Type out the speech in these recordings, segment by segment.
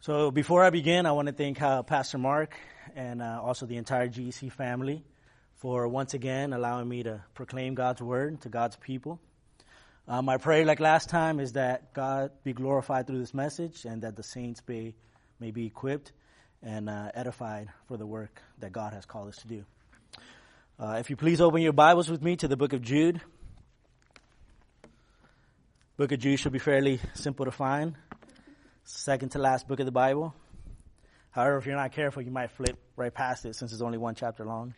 So before I begin, I want to thank Pastor Mark and also the entire GEC family for once again allowing me to proclaim God's word to God's people. My prayer, like last time, is that God be glorified through this message and that the saints may be equipped and edified for the work that God has called us to do. If you please open your Bibles with me to the book of Jude. Book of Jude should be fairly simple to find. Second to last book of the Bible. However, if you're not careful, you might flip right past it since it's only one chapter long.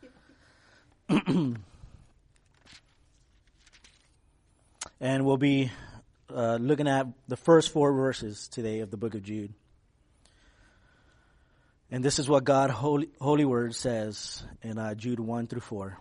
And we'll be looking at the first 4 verses today of the book of Jude. And this is what God Holy Word says in Jude 1 through 4.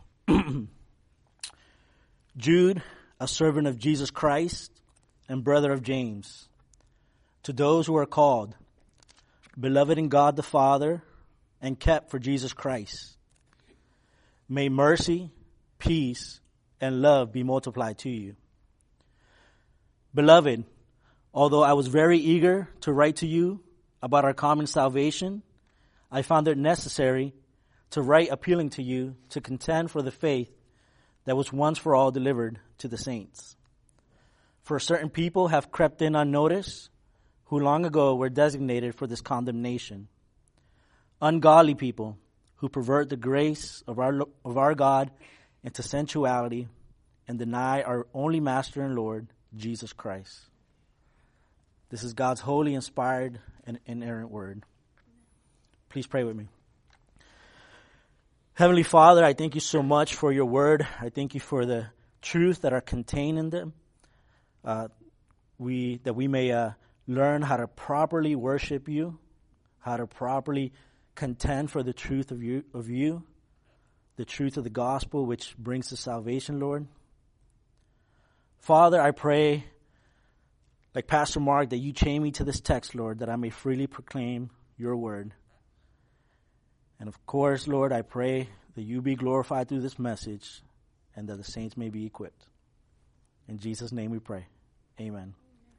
Jude, a servant of Jesus Christ and brother of James, to those who are called, beloved in God the Father, and kept for Jesus Christ, may mercy, peace, and love be multiplied to you. Beloved, although I was very eager to write to you about our common salvation, I found it necessary to write appealing to you to contend for the faith that was once for all delivered to the saints. For certain people have crept in unnoticed, who long ago were designated for this condemnation. Ungodly people who pervert the grace of our God into sensuality and deny our only Master and Lord, Jesus Christ. This is God's holy, inspired, and inerrant word. Please pray with me. Heavenly Father, I thank you so much for your word. I thank you for the truth that are contained in them. That we may learn how to properly worship you, how to properly contend for the truth of you, the truth of the gospel which brings to salvation, Lord. Father, I pray, like Pastor Mark, that you chain me to this text, Lord, that I may freely proclaim your word. And of course, Lord, I pray that you be glorified through this message and that the saints may be equipped. In Jesus' name we pray. Amen.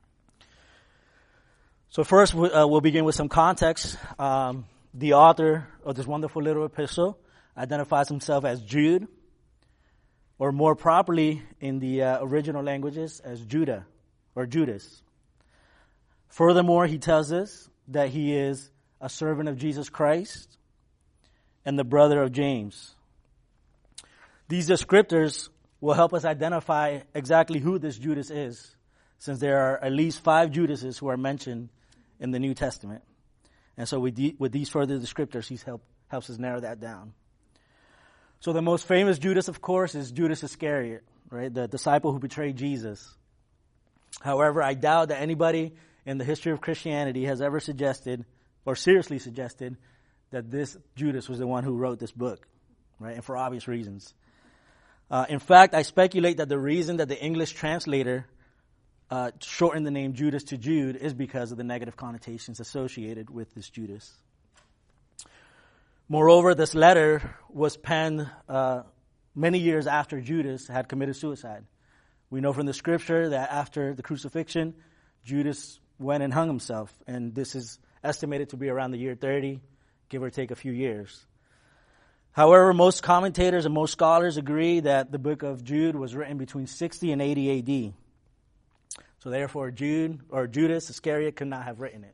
So first, we'll begin with some context. The author of this wonderful little epistle identifies himself as Jude, or more properly in the original languages as Judah or Judas. Furthermore, he tells us that he is a servant of Jesus Christ and the brother of James. These descriptors will help us identify exactly who this Judas is, since there are at least 5 Judases who are mentioned in the New Testament. And so with these further descriptors, he helps us narrow that down. So the most famous Judas, of course, is Judas Iscariot, right? The disciple who betrayed Jesus. However, I doubt that anybody in the history of Christianity has ever suggested, or seriously suggested, that this Judas was the one who wrote this book, right? And for obvious reasons. In fact, I speculate that the reason that the English translator shortened the name Judas to Jude is because of the negative connotations associated with this Judas. Moreover, this letter was penned many years after Judas had committed suicide. We know from the scripture that after the crucifixion, Judas went and hung himself, and this is estimated to be around the year 30, give or take a few years. However, most commentators and most scholars agree that the book of Jude was written between 60 and 80 AD. So therefore, Jude or Judas Iscariot could not have written it.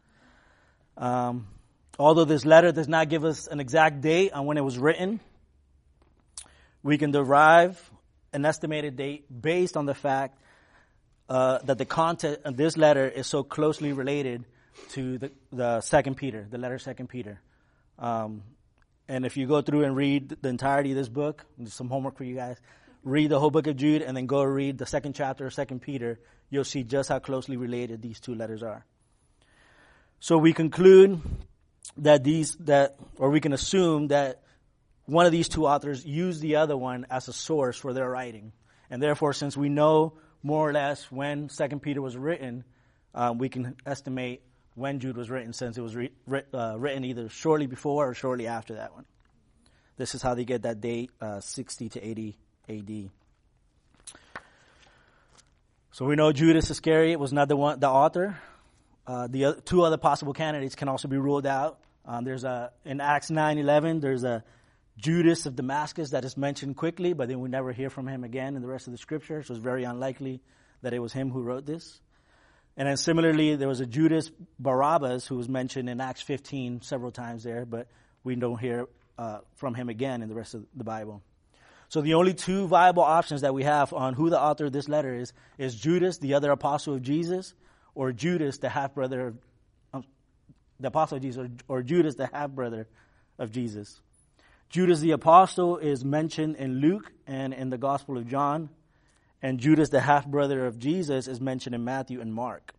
Although this letter does not give us an exact date on when it was written, we can derive an estimated date based on the fact that the content of this letter is so closely related to the Second Peter, the letter Second Peter. And if you go through and read the entirety of this book, there's some homework for you guys. Read the whole book of Jude and then go read the second chapter of 2 Peter. You'll see just how closely related these 2 letters are. So we conclude that we can assume that one of these 2 authors used the other one as a source for their writing. And therefore, since we know more or less when 2 Peter was written, we can estimate when Jude was written, since it was written either shortly before or shortly after that one. This is how they get that date, 60 to 80 AD. So we know Judas Iscariot was not the author. The two other possible candidates can also be ruled out. In Acts 9:11, there's a Judas of Damascus that is mentioned quickly, but then we never hear from him again in the rest of the scripture, so it's very unlikely that it was him who wrote this. And then similarly, there was a Judas Barabbas who was mentioned in Acts 15 several times there, but we don't hear from him again in the rest of the Bible. So the only two viable options that we have on who the author of this letter is Judas, the other apostle of Jesus, or Judas, the half-brother of the apostle of Jesus, or Judas, the half-brother of Jesus. Judas the apostle is mentioned in Luke and in the Gospel of John, and Judas, the half-brother of Jesus, is mentioned in Matthew and Mark.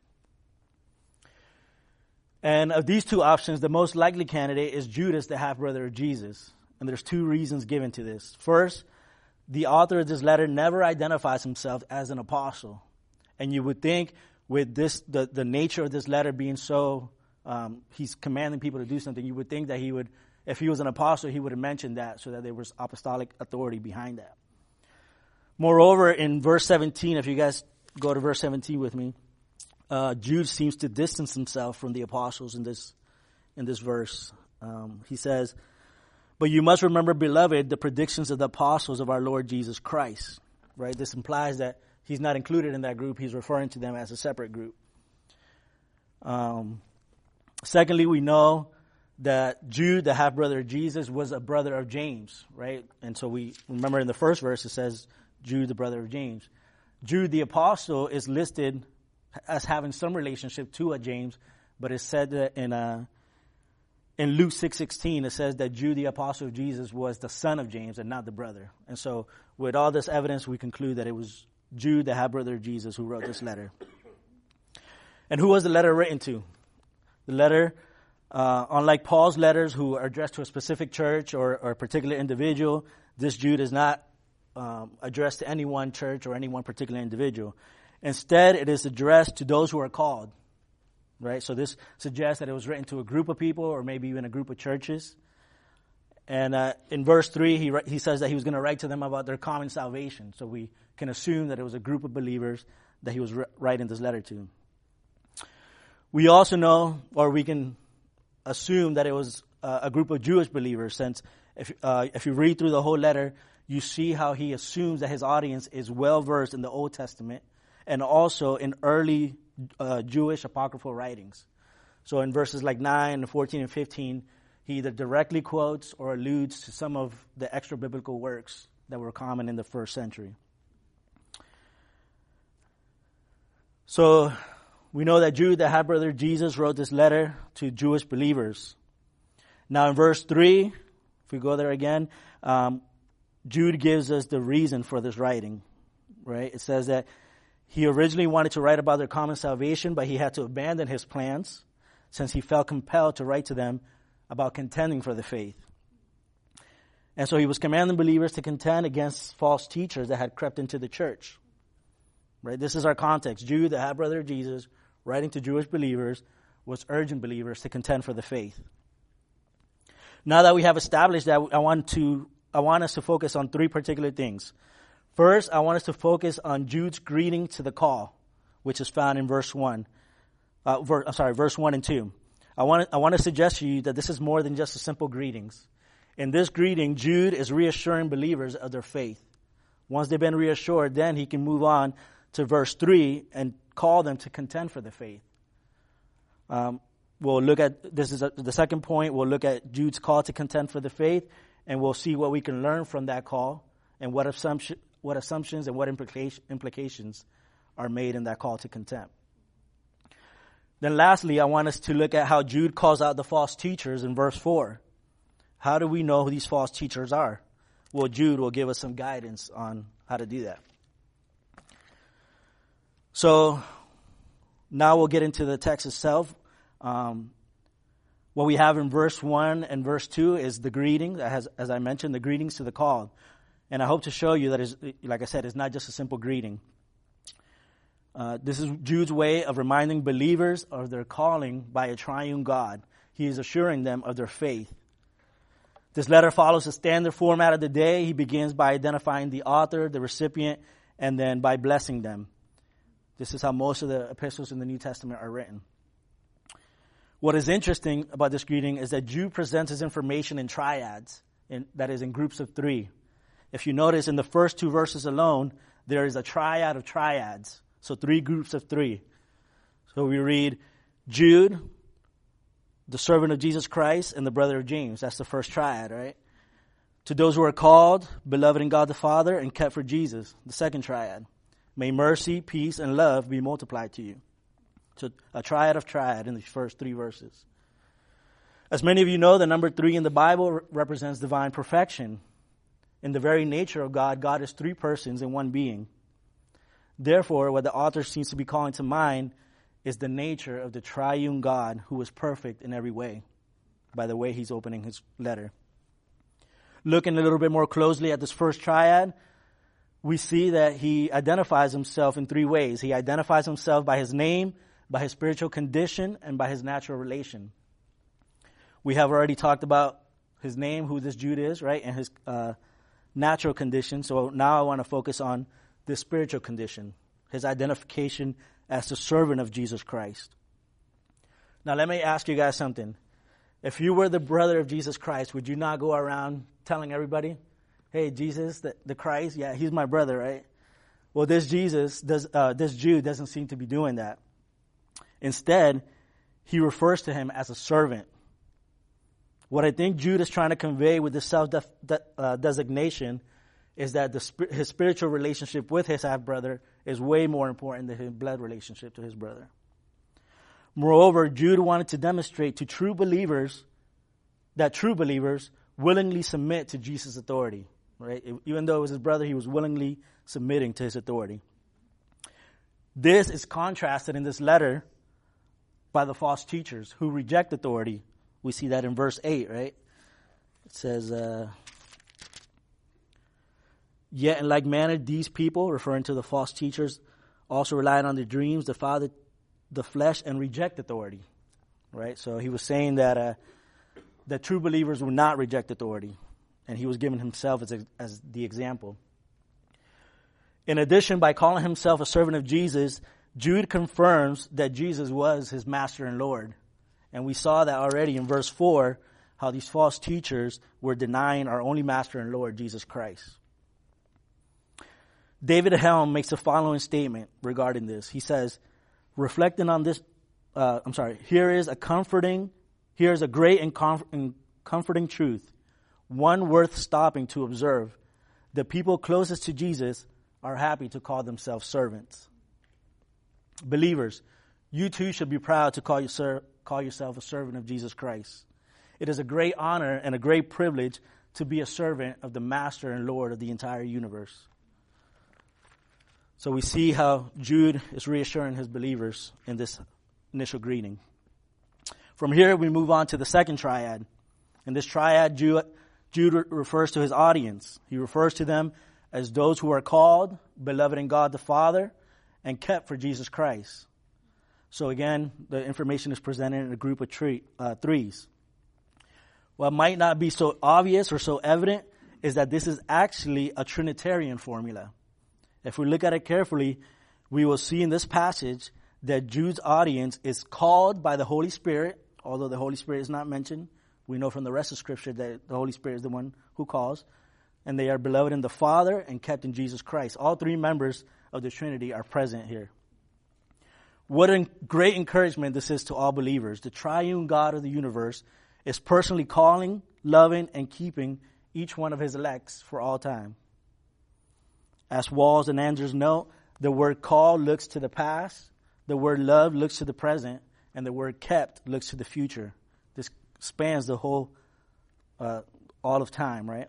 And of these two options, the most likely candidate is Judas, the half-brother of Jesus. And there's two reasons given to this. First, the author of this letter never identifies himself as an apostle. And you would think with this, the nature of this letter being so, he's commanding people to do something, you would think that he would, if he was an apostle, he would have mentioned that so that there was apostolic authority behind that. Moreover, in verse 17, if you guys go to verse 17 with me, Jude seems to distance himself from the apostles in this verse. He says, "But you must remember, beloved, the predictions of the apostles of our Lord Jesus Christ." Right? This implies that he's not included in that group. He's referring to them as a separate group. Secondly, we know that Jude, the half-brother of Jesus, was a brother of James, right? And so we remember in the first verse it says Jude, the brother of James. Jude, the apostle, is listed as having some relationship to a James, but it's said that in Luke 6:16, it says that Jude, the apostle of Jesus, was the son of James and not the brother. And so with all this evidence, we conclude that it was Jude, the half-brother of Jesus, who wrote this letter. And who was the letter written to? The letter, unlike Paul's letters, who are addressed to a specific church or a particular individual, this Jude is not addressed to any one church or any one particular individual. Instead, it is addressed to those who are called, right? So this suggests that it was written to a group of people or maybe even a group of churches. And in verse 3, he says that he was going to write to them about their common salvation. So we can assume that it was a group of believers that he was writing this letter to. We also know, or we can assume that it was a group of Jewish believers, since if you read through the whole letter, you see how he assumes that his audience is well-versed in the Old Testament and also in early Jewish apocryphal writings. So in verses like 9, 14, and 15, he either directly quotes or alludes to some of the extra-biblical works that were common in the first century. So we know that Jude, the half-brother of Jesus, wrote this letter to Jewish believers. Now in verse 3, if we go there again, Jude gives us the reason for this writing, right? It says that he originally wanted to write about their common salvation, but he had to abandon his plans since he felt compelled to write to them about contending for the faith. And so he was commanding believers to contend against false teachers that had crept into the church. Right? This is our context. Jude, the half-brother of Jesus, writing to Jewish believers, was urging believers to contend for the faith. Now that we have established that, I want us to focus on three particular things. First, I want us to focus on Jude's greeting to the call, which is found in verse 1 and 2. I want to suggest to you that this is more than just a simple greetings. In this greeting, Jude is reassuring believers of their faith. Once they've been reassured, then he can move on to verse 3 and call them to contend for the faith. We'll look at, this is the second point, we'll look at Jude's call to contend for the faith, and we'll see what we can learn from that call and what assumptions and what implications are made in that call to contend. Then lastly, I want us to look at how Jude calls out the false teachers in verse 4. How do we know who these false teachers are? Well, Jude will give us some guidance on how to do that. So now we'll get into the text itself. What we have in verse 1 and verse 2 is the greeting, as I mentioned, the greetings to the called. And I hope to show you that, like I said, it's not just a simple greeting. This is Jude's way of reminding believers of their calling by a triune God. He is assuring them of their faith. This letter follows the standard format of the day. He begins by identifying the author, the recipient, and then by blessing them. This is how most of the epistles in the New Testament are written. What is interesting about this greeting is that Jude presents his information in triads, that is, in groups of three. If you notice, in the first two verses alone, there is a triad of triads. So 3 groups of 3. So we read Jude, the servant of Jesus Christ, and the brother of James. That's the first triad, right? To those who are called, beloved in God the Father, and kept for Jesus, the second triad. May mercy, peace, and love be multiplied to you. So a triad of triad in the first 3 verses. As many of you know, the number 3 in the Bible represents divine perfection. In the very nature of God, God is 3 persons in one being. Therefore, what the author seems to be calling to mind is the nature of the triune God who is perfect in every way, by the way he's opening his letter. Looking a little bit more closely at this first triad, we see that he identifies himself in 3 ways. He identifies himself by his name, by his spiritual condition, and by his natural relation. We have already talked about his name, who this Jude is, right, and his natural condition. So now I want to focus on the spiritual condition, his identification as the servant of Jesus Christ. Now let me ask you guys something. If you were the brother of Jesus Christ, would you not go around telling everybody, hey, Jesus, the Christ, yeah, he's my brother, right? Well, this Jude doesn't seem to be doing that. Instead, he refers to him as a servant. What I think Jude is trying to convey with this self-designation is that his spiritual relationship with his half-brother is way more important than his blood relationship to his brother. Moreover, Jude wanted to demonstrate to true believers that true believers willingly submit to Jesus' authority. Right? Even though it was his brother, he was willingly submitting to his authority. This is contrasted in this letter by the false teachers who reject authority. We see that in verse 8, right? It says, yet in like manner, these people, referring to the false teachers, also relied on their dreams, the flesh, and reject authority, right? So he was saying that that true believers will not reject authority, and he was giving himself as the example. In addition, by calling himself a servant of Jesus, Jude confirms that Jesus was his master and Lord. And we saw that already in verse 4, how these false teachers were denying our only master and Lord, Jesus Christ. David Helm makes the following statement regarding this. He says, reflecting on this, here is a great and comforting truth, one worth stopping to observe. The people closest to Jesus are happy to call themselves servants. Believers, you too should be proud to call yourself a servant of Jesus Christ. It is a great honor and a great privilege to be a servant of the Master and Lord of the entire universe. So we see how Jude is reassuring his believers in this initial greeting. From here, we move on to the second triad. In this triad, Jude refers to his audience. He refers to them as those who are called, beloved in God the Father, and kept for Jesus Christ. So again, the information is presented in a group of threes. What might not be so obvious or so evident is that this is actually a Trinitarian formula. If we look at it carefully, we will see in this passage that Jude's audience is called by the Holy Spirit, although the Holy Spirit is not mentioned. We know from the rest of Scripture that the Holy Spirit is the one who calls. And they are beloved in the Father and kept in Jesus Christ. All 3 members of the Trinity are present here. What a great encouragement this is to all believers. The triune God of the universe is personally calling, loving, and keeping each one of his elects for all time. As Walls and Andrews note, the word call looks to the past, the word love looks to the present, and the word kept looks to the future. This spans the whole, all of time, right?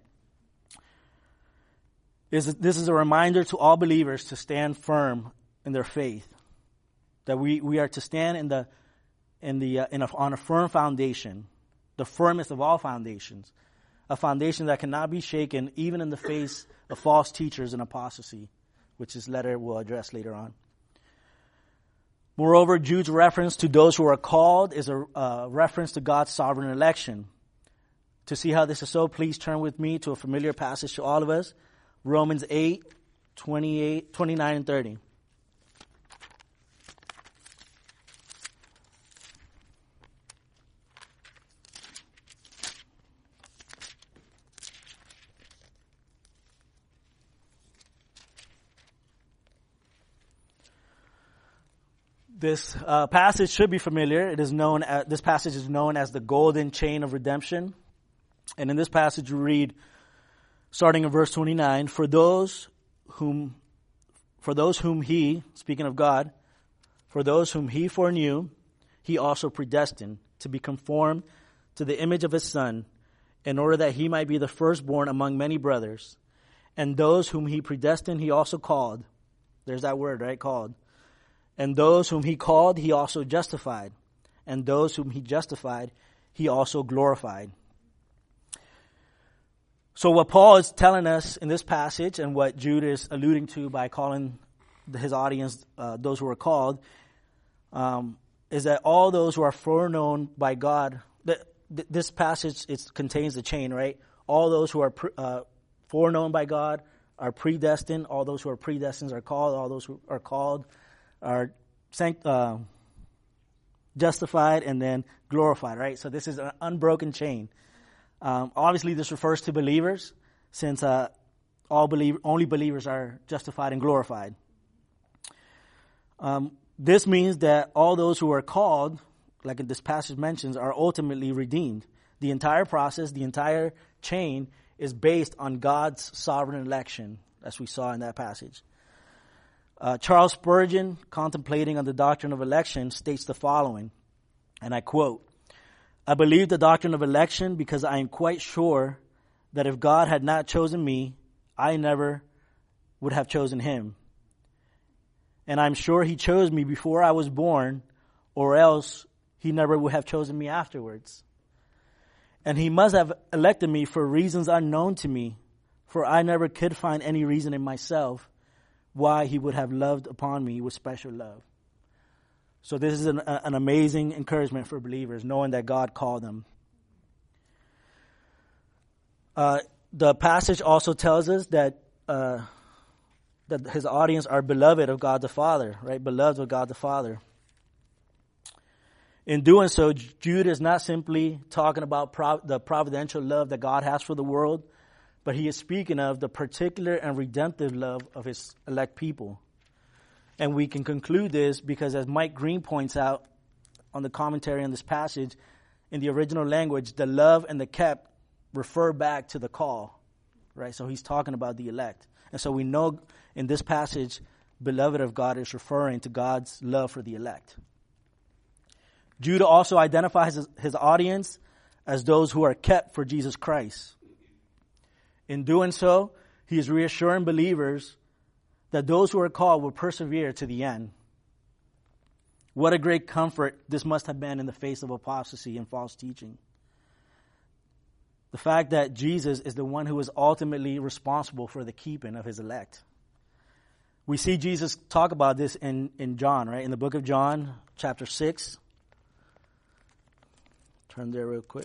This is a reminder to all believers to stand firm in their faith. That we are to stand on a firm foundation, the firmest of all foundations, a foundation that cannot be shaken even in the face of false teachers and apostasy, which this letter will address later on. Moreover, Jude's reference to those who are called is a reference to God's sovereign election. To see how this is so, please turn with me to a familiar passage to all of us, Romans 8, 29 and 30. This passage should be familiar. This passage is known as the golden chain of redemption. And in this passage we read, starting in verse 29, for those whom he, speaking of God, for those whom he foreknew, he also predestined to be conformed to the image of his Son, in order that he might be the firstborn among many brothers. And those whom he predestined, he also called. There's that word, right? Called. And those whom he called, he also justified. And those whom he justified, he also glorified. So what Paul is telling us in this passage, and what Jude is alluding to by calling his audience those who are called, is that all those who are foreknown by God, this passage contains the chain, right? All those who are foreknown by God are predestined. All those who are predestined are called. All those who are called are justified and then glorified, right? So this is an unbroken chain. Obviously, this refers to believers, since only believers are justified and glorified. This means that all those who are called, like this passage mentions, are ultimately redeemed. The entire process, the entire chain, is based on God's sovereign election, as we saw in that passage. Charles Spurgeon, contemplating on the doctrine of election, states the following, and I quote, I believe the doctrine of election because I am quite sure that if God had not chosen me, I never would have chosen him. And I'm sure he chose me before I was born, or else he never would have chosen me afterwards. And he must have elected me for reasons unknown to me, for I never could find any reason in myself why he would have loved upon me with special love. So this is an amazing encouragement for believers, knowing that God called them. The passage also tells us that his audience are beloved of God the Father, right? Beloved of God the Father. In doing so, Jude is not simply talking about the providential love that God has for the world, but he is speaking of the particular and redemptive love of his elect people. And we can conclude this because, as Mike Green points out on the commentary on this passage, in the original language, the love and the kept refer back to the call, right? So he's talking about the elect. And so we know in this passage, beloved of God is referring to God's love for the elect. Jude also identifies his audience as those who are kept for Jesus Christ. In doing so, he is reassuring believers that those who are called will persevere to the end. What a great comfort this must have been in the face of apostasy and false teaching. The fact that Jesus is the one who is ultimately responsible for the keeping of his elect. We see Jesus talk about this in John, right? In the book of John, chapter 6. Turn there real quick.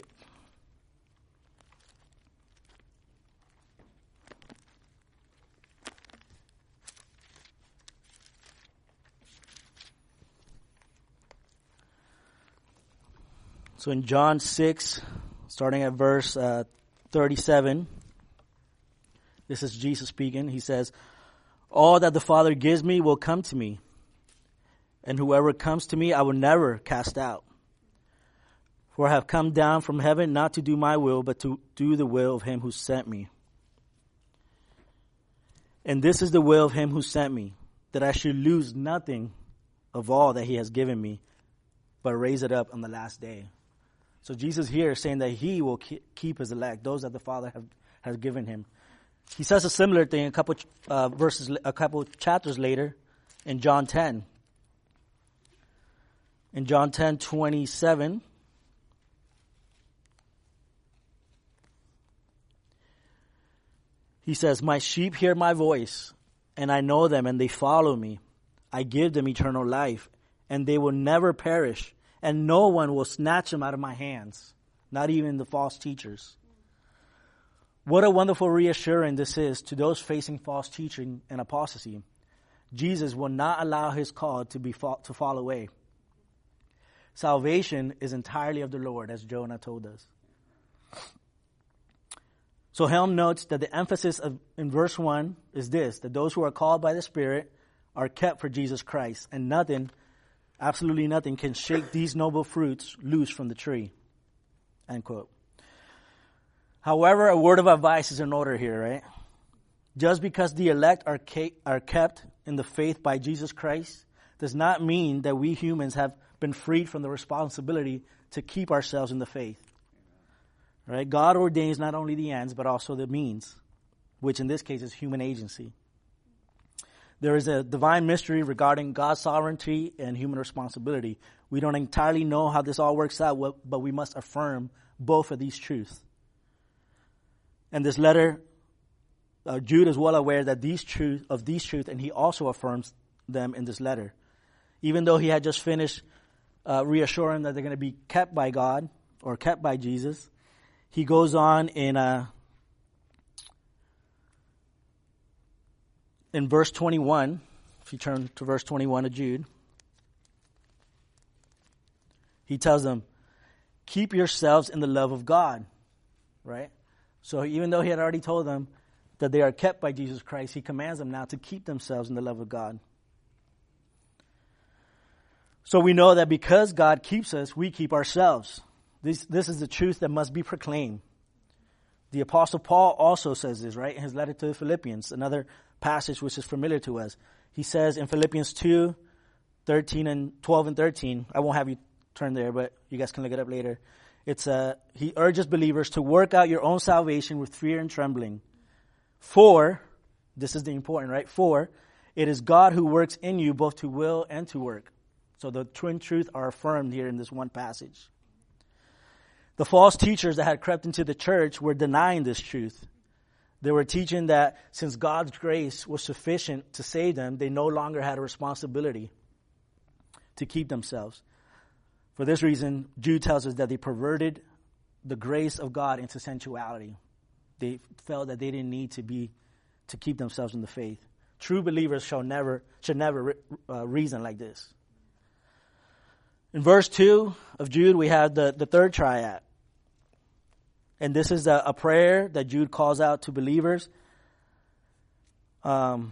So in John 6, starting at verse 37, this is Jesus speaking. He says, all that the Father gives me will come to me, and whoever comes to me I will never cast out. For I have come down from heaven not to do my will, but to do the will of him who sent me. And this is the will of him who sent me, that I should lose nothing of all that he has given me, but raise it up on the last day. So Jesus here is saying that he will keep his elect, those that the Father has given him. He says a similar thing a couple chapters later in John 10. In John 10:27, he says, my sheep hear my voice, and I know them, and they follow me. I give them eternal life, and they will never perish, and no one will snatch them out of my hands, not even the false teachers. What a wonderful reassurance this is to those facing false teaching and apostasy. Jesus will not allow his call to fall away. Salvation is entirely of the Lord, as Jonah told us. So Helm notes that the emphasis in verse 1 is this, that those who are called by the Spirit are kept for Jesus Christ, and nothing Absolutely nothing can shake these noble fruits loose from the tree. End quote. However, a word of advice is in order here, right? Just because the elect are kept in the faith by Jesus Christ does not mean that we humans have been freed from the responsibility to keep ourselves in the faith. Right? God ordains not only the ends, but also the means, which in this case is human agency. There is a divine mystery regarding God's sovereignty and human responsibility. We don't entirely know how this all works out, but we must affirm both of these truths. And this letter, Jude is well aware that these truths, and he also affirms them in this letter. Even though he had just finished reassuring that they're going to be kept by God or kept by Jesus, he goes on in verse 21, if you turn to verse 21 of Jude, he tells them, keep yourselves in the love of God, right? So even though he had already told them that they are kept by Jesus Christ, he commands them now to keep themselves in the love of God. So we know that because God keeps us, we keep ourselves. This is the truth that must be proclaimed. The Apostle Paul also says this, right, in his letter to the Philippians, another passage which is familiar to us. He says in Philippians 2, 12 and 13, I won't have you turn there, but you guys can look it up later. He urges believers to work out your own salvation with fear and trembling. For, this is the important, right? For, it is God who works in you both to will and to work. So the twin truths are affirmed here in this one passage. The false teachers that had crept into the church were denying this truth. They were teaching that since God's grace was sufficient to save them, they no longer had a responsibility to keep themselves. For this reason, Jude tells us that they perverted the grace of God into sensuality. They felt that they didn't need to keep themselves in the faith. True believers should never reason like this. In verse 2 of Jude, we have the third triad. And this is a prayer that Jude calls out to believers. And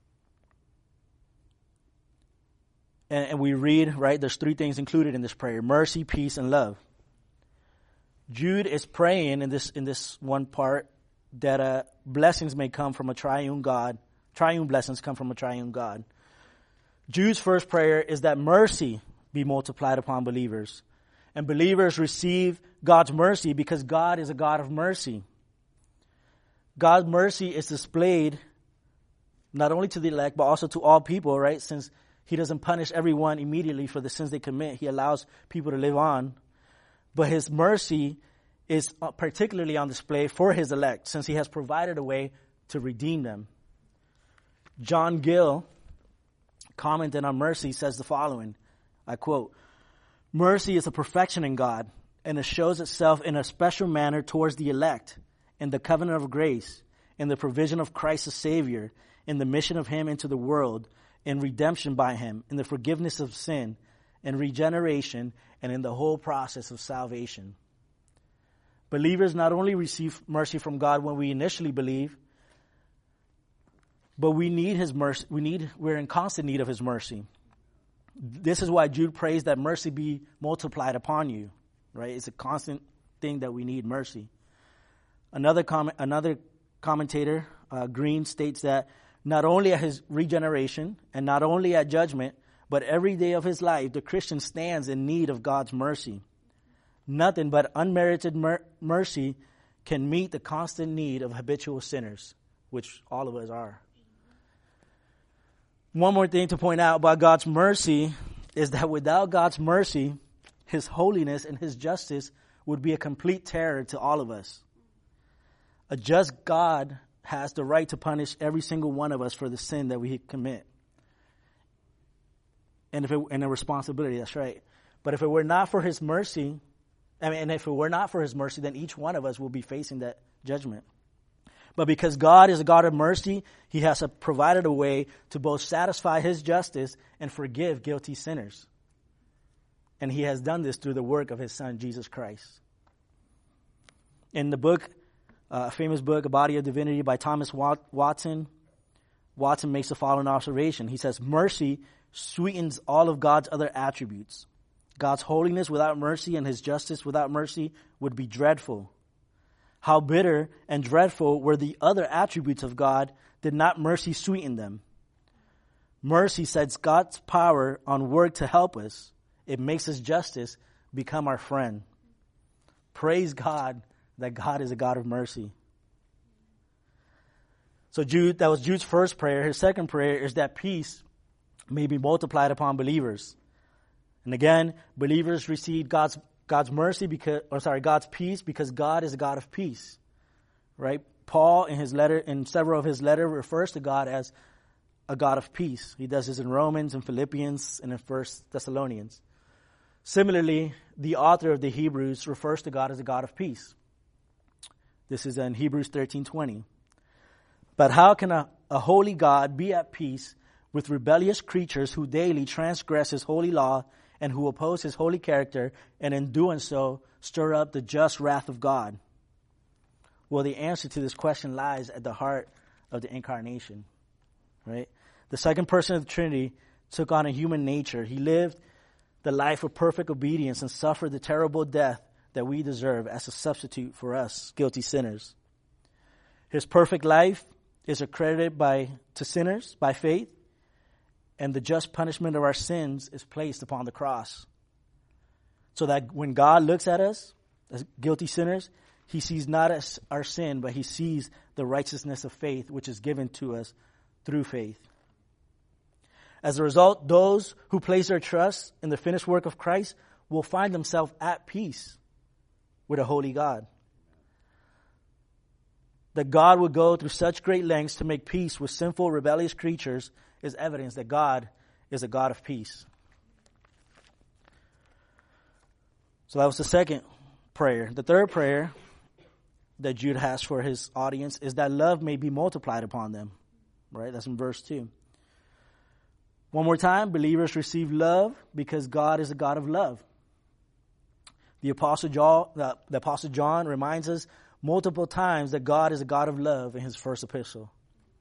we read, right, there's three things included in this prayer: mercy, peace, and love. Jude is praying in this one part that blessings may come from a triune God. Triune blessings come from a triune God. Jude's first prayer is that mercy be multiplied upon believers. And believers receive God's mercy because God is a God of mercy. God's mercy is displayed not only to the elect, but also to all people, right? Since he doesn't punish everyone immediately for the sins they commit. He allows people to live on. But his mercy is particularly on display for his elect, since he has provided a way to redeem them. John Gill, commenting on mercy, says the following, I quote, "Mercy is a perfection in God, and it shows itself in a special manner towards the elect, in the covenant of grace, in the provision of Christ the Savior, in the mission of him into the world, in redemption by him, in the forgiveness of sin, in regeneration, and in the whole process of salvation." Believers not only receive mercy from God when we initially believe, but we need his mercy. We're in constant need of his mercy. This is why Jude prays that mercy be multiplied upon you, right? It's a constant thing that we need mercy. Another commentator, Green, states that not only at his regeneration and not only at judgment, but every day of his life, the Christian stands in need of God's mercy. Nothing but unmerited mercy can meet the constant need of habitual sinners, which all of us are. One more thing to point out about God's mercy is that without God's mercy, his holiness and his justice would be a complete terror to all of us. A just God has the right to punish every single one of us for the sin that we commit. And a responsibility, that's right. But if it were not for his mercy, then each one of us will be facing that judgment. But because God is a God of mercy, he has provided a way to both satisfy his justice and forgive guilty sinners. And he has done this through the work of his son, Jesus Christ. In the book, a famous book, A Body of Divinity by Thomas Watson, Watson makes the following observation. He says, "Mercy sweetens all of God's other attributes. God's holiness without mercy and his justice without mercy would be dreadful. How bitter and dreadful were the other attributes of God did not mercy sweeten them. Mercy sets God's power on work to help us. It makes his justice become our friend. Praise God that God is a God of mercy. So that was Jude's first prayer. His second prayer is that peace may be multiplied upon believers. And again, believers receive God's God's peace because God is a God of peace. Right? Paul in several of his letters refers to God as a God of peace. He does this in Romans and Philippians and in 1 Thessalonians. Similarly, the author of the Hebrews refers to God as a God of peace. This is in Hebrews 13:20. But how can a holy God be at peace with rebellious creatures who daily transgress his holy law and who oppose his holy character, and in doing so stir up the just wrath of God? Well, the answer to this question lies at the heart of the incarnation. Right? The second person of the Trinity took on a human nature. He lived the life of perfect obedience and suffered the terrible death that we deserve as a substitute for us, guilty sinners. His perfect life is accredited to sinners by faith, and the just punishment of our sins is placed upon the cross. So that when God looks at us as guilty sinners, he sees not as our sin, but he sees the righteousness of faith, which is given to us through faith. As a result, those who place their trust in the finished work of Christ will find themselves at peace with a holy God. That God would go through such great lengths to make peace with sinful, rebellious creatures is evidence that God is a God of peace. So that was the second prayer. The third prayer that Jude has for his audience is that love may be multiplied upon them. Right? That's in verse 2. One more time, believers receive love because God is a God of love. The Apostle John reminds us multiple times that God is a God of love in his first epistle.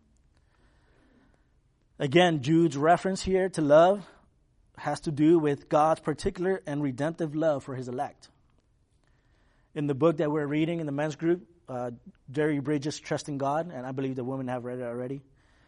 Again, Jude's reference here to love has to do with God's particular and redemptive love for his elect. In the book that we're reading in the men's group, Jerry Bridges' Trusting God, and I believe the women have read it already.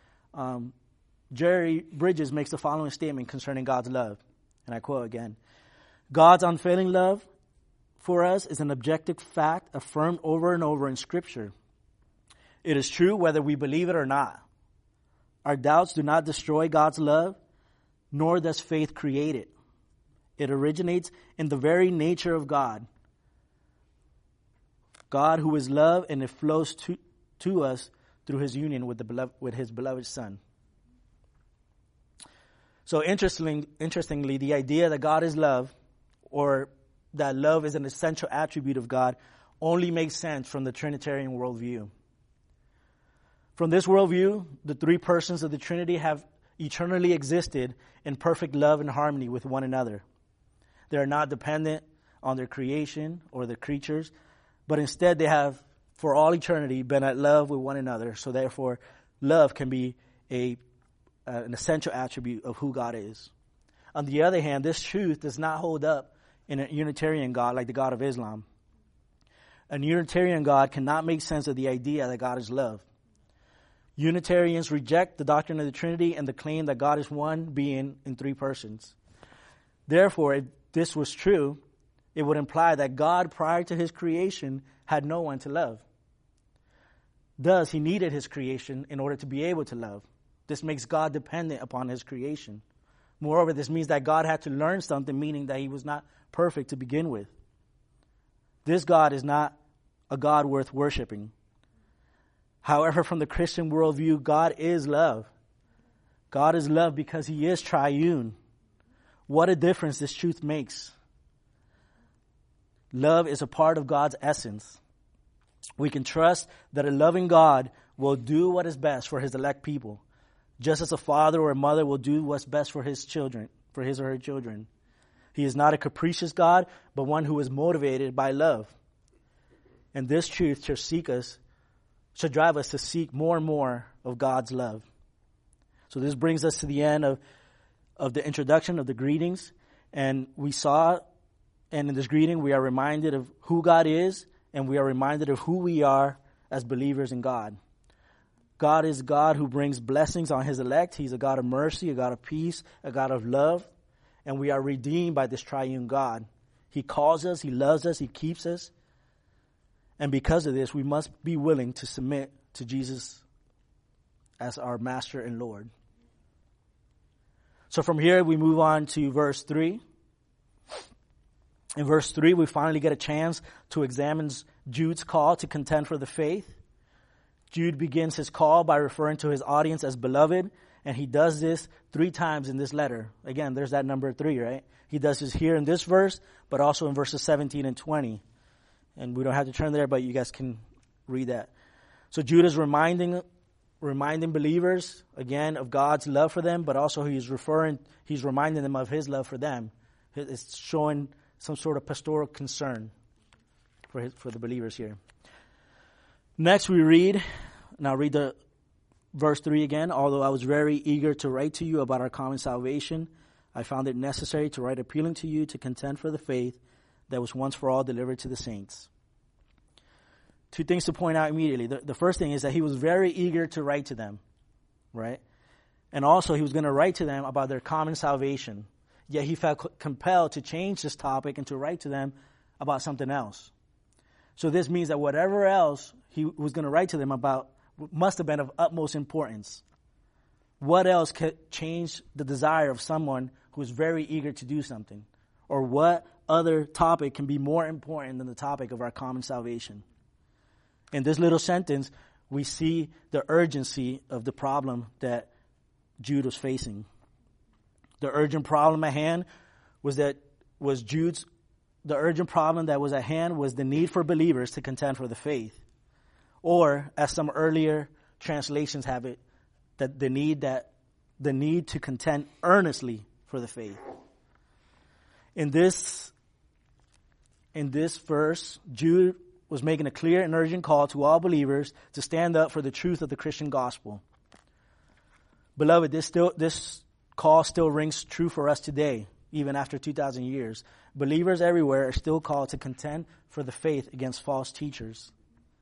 Jerry Bridges makes the following statement concerning God's love, and I quote again: God's unfailing love for us is an objective fact affirmed over and over in Scripture. It is true whether we believe it or not. Our doubts do not destroy God's love, nor does faith create it. It originates in the very nature of God. God who is love, and it flows to us through his union with his beloved Son. So interestingly, the idea that God is love, or that love is an essential attribute of God, only makes sense from the Trinitarian worldview. From this worldview, the three persons of the Trinity have eternally existed in perfect love and harmony with one another. They are not dependent on their creation or the creatures, but instead they have, for all eternity, been at love with one another. So therefore, love can be an essential attribute of who God is. On the other hand, this truth does not hold up in a Unitarian God like the God of Islam. A Unitarian God cannot make sense of the idea that God is love. Unitarians reject the doctrine of the Trinity and the claim that God is one being in three persons. Therefore, if this was true, it would imply that God, prior to his creation, had no one to love. Thus, he needed his creation in order to be able to love. This makes God dependent upon his creation. Moreover, this means that God had to learn something, meaning that he was not perfect to begin with. This God is not a God worth worshiping. However, from the Christian worldview, God is love. God is love because he is triune. What a difference this truth makes. Love is a part of God's essence. We can trust that a loving God will do what is best for his elect people, just as a father or a mother will do what's best for his children, for his or her children. He is not a capricious God, but one who is motivated by love. And this truth should drive us to seek more and more of God's love. So this brings us to the end of the introduction of the greetings. And we saw, and in this greeting, we are reminded of who God is, and we are reminded of who we are as believers in God. God is God who brings blessings on his elect. He's a God of mercy, a God of peace, a God of love. And we are redeemed by this triune God. He calls us, he loves us, he keeps us. And because of this, we must be willing to submit to Jesus as our Master and Lord. So from here, we move on to verse 3. In verse 3, we finally get a chance to examine Jude's call to contend for the faith. Jude begins his call by referring to his audience as beloved, and he does this 3 times in this letter. Again, there's that number 3, right? He does this here in this verse, but also in verses 17 and 20. And we don't have to turn there, but you guys can read that. So Jude is reminding believers, again, of God's love for them, but also he's reminding them of his love for them. It's showing some sort of pastoral concern for the believers here. Next we read, and I'll read the verse 3 again. Although I was very eager to write to you about our common salvation, I found it necessary to write appealing to you to contend for the faith that was once for all delivered to the saints. 2 things to point out immediately. The first thing is that he was very eager to write to them, right? And also he was going to write to them about their common salvation. Yet he felt compelled to change this topic and to write to them about something else. So this means that whatever else he was going to write to them about must have been of utmost importance. What else could change the desire of someone who is very eager to do something? Or what other topic can be more important than the topic of our common salvation? In this little sentence, we see the urgency of the problem that Jude was facing. The urgent problem at hand was the urgent problem that was at hand was the need for believers to contend for the faith. Or, as some earlier translations have it, that the need to contend earnestly for the faith. In this verse, Jude was making a clear and urgent call to all believers to stand up for the truth of the Christian gospel. Beloved, this call still rings true for us today, even after 2,000 years. Believers everywhere are still called to contend for the faith against false teachers.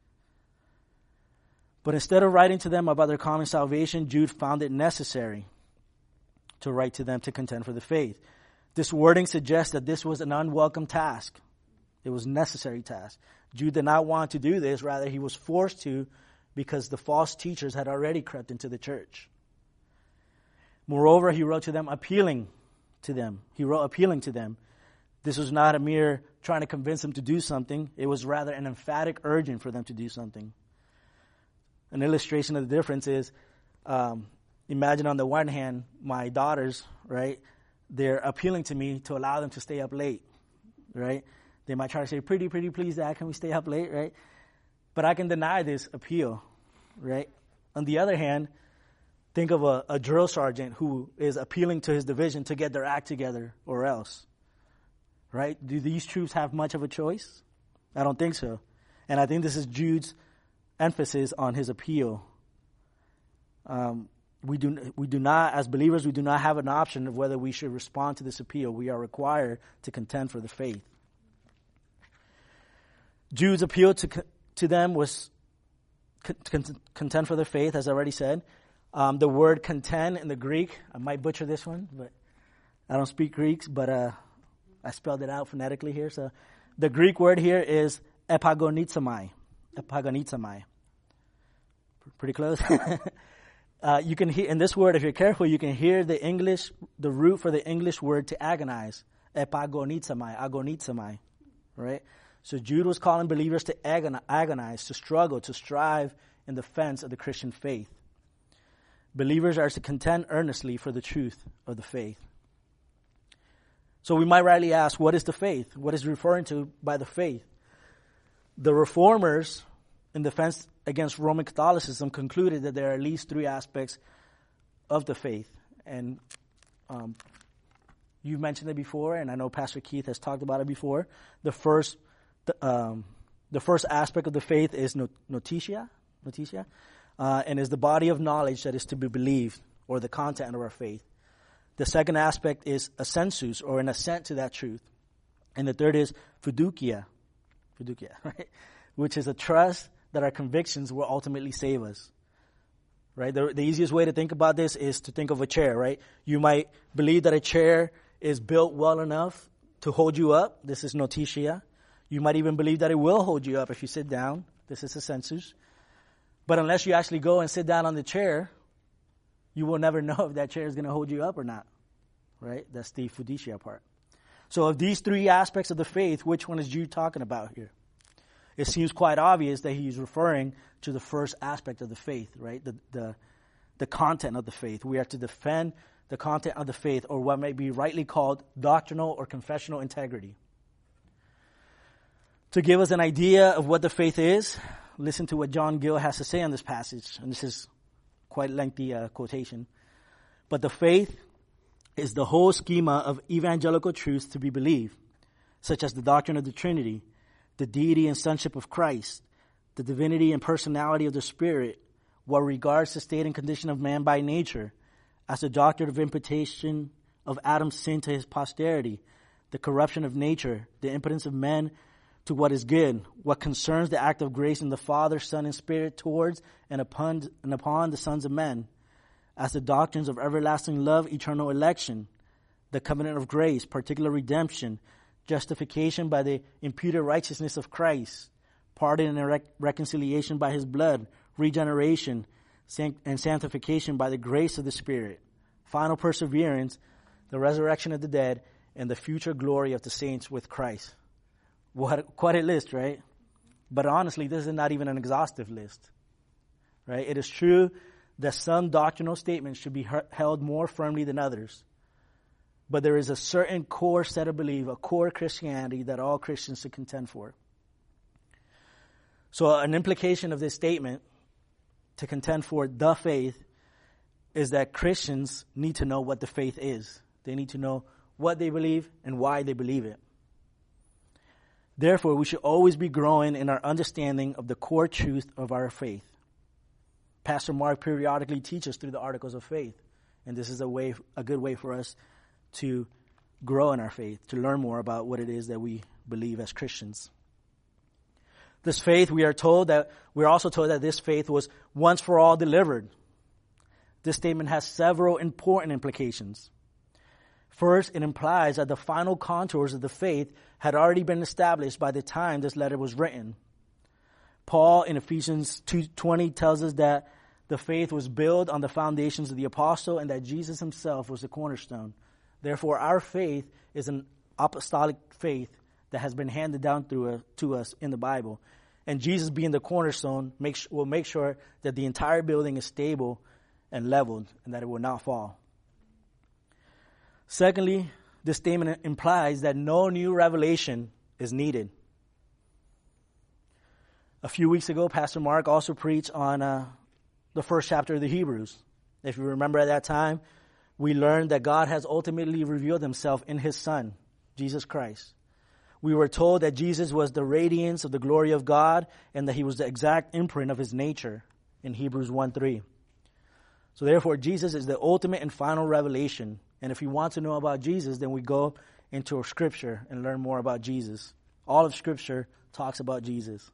But instead of writing to them about their common salvation, Jude found it necessary to write to them to contend for the faith. This wording suggests that this was an unwelcome task. It was a necessary task. Jude did not want to do this. Rather, he was forced to because the false teachers had already crept into the church. Moreover, he wrote to them appealing to them. He wrote appealing to them. This was not a mere trying to convince them to do something. It was rather an emphatic urging for them to do something. An illustration of the difference is, imagine on the one hand, my daughters, right? They're appealing to me to allow them to stay up late, right? They might try to say, pretty please, Dad, can we stay up late, right? But I can deny this appeal, right? On the other hand, think of a drill sergeant who is appealing to his division to get their act together or else, right? Do these troops have much of a choice? I don't think so. And I think this is Jude's emphasis on his appeal. We do not, as believers, we do not have an option of whether we should respond to this appeal. We are required to contend for the faith. Jude's appeal to them was contend for their faith, as I already said. The word contend in the Greek, I might butcher this one, but I don't speak Greek, but I spelled it out phonetically here. So the Greek word here is epagonizomai. Epagonizomai. Pretty close. You can hear in this word, if you're careful, you can hear the root for the English word to agonize. Agonizomai, right? So Jude was calling believers to agonize, to struggle, to strive in defense of the Christian faith. Believers are to contend earnestly for the truth of the faith. So we might rightly ask, what is the faith? What is referring to by the faith? The reformers, in defense against Roman Catholicism, concluded that there are at least 3 aspects of the faith. And you've mentioned it before, and I know Pastor Keith has talked about it before. The first aspect of the faith is notitia, and is the body of knowledge that is to be believed, or the content of our faith. The second aspect is assensus, or an assent to that truth. And the third is fiducia, right? Which is a trust that our convictions will ultimately save us. Right? The easiest way to think about this is to think of a chair, right? You might believe that a chair is built well enough to hold you up. This is notitia. You might even believe that it will hold you up if you sit down. This is assensus. But unless you actually go and sit down on the chair, you will never know if that chair is going to hold you up or not. Right? That's the fiducia part. So of these three aspects of the faith, which one is Jude talking about here? It seems quite obvious that he's referring to the first aspect of the faith, right? The content of the faith. We are to defend the content of the faith, or what may be rightly called doctrinal or confessional integrity. To give us an idea of what the faith is, listen to what John Gill has to say on this passage. And this is quite a lengthy quotation. But the faith is the whole schema of evangelical truths to be believed, such as the doctrine of the Trinity, the deity and sonship of Christ, the divinity and personality of the Spirit, what regards the state and condition of man by nature, as the doctrine of imputation of Adam's sin to his posterity, the corruption of nature, the impotence of men to what is good, what concerns the act of grace in the Father, Son, and Spirit towards and upon the sons of men, as the doctrines of everlasting love, eternal election, the covenant of grace, particular redemption, justification by the imputed righteousness of Christ, pardon and reconciliation by his blood, regeneration and sanctification by the grace of the Spirit, final perseverance, the resurrection of the dead, and the future glory of the saints with Christ. Quite a list, right? But honestly, this is not even an exhaustive list, right? It is true that some doctrinal statements should be held more firmly than others. But there is a certain core set of belief, a core Christianity that all Christians should contend for. So an implication of this statement, to contend for the faith, is that Christians need to know what the faith is. They need to know what they believe and why they believe it. Therefore, we should always be growing in our understanding of the core truth of our faith. Pastor Mark periodically teaches through the articles of faith, and this is a good way for us to grow in our faith, to learn more about what it is that we believe as Christians. This faith, we're also told that this faith was once for all delivered. This statement has several important implications. First, it implies that the final contours of the faith had already been established by the time this letter was written. Paul in Ephesians 2:20 tells us that the faith was built on the foundations of the apostle and that Jesus himself was the cornerstone. Therefore, our faith is an apostolic faith that has been handed down to us in the Bible. And Jesus being the cornerstone will make sure that the entire building is stable and leveled and that it will not fall. Secondly, this statement implies that no new revelation is needed. A few weeks ago, Pastor Mark also preached on the first chapter of the Hebrews. If you remember at that time, we learned that God has ultimately revealed himself in his Son, Jesus Christ. We were told that Jesus was the radiance of the glory of God and that he was the exact imprint of his nature in Hebrews 1:3. So therefore, Jesus is the ultimate and final revelation. And if you want to know about Jesus, then we go into Scripture and learn more about Jesus. All of Scripture talks about Jesus.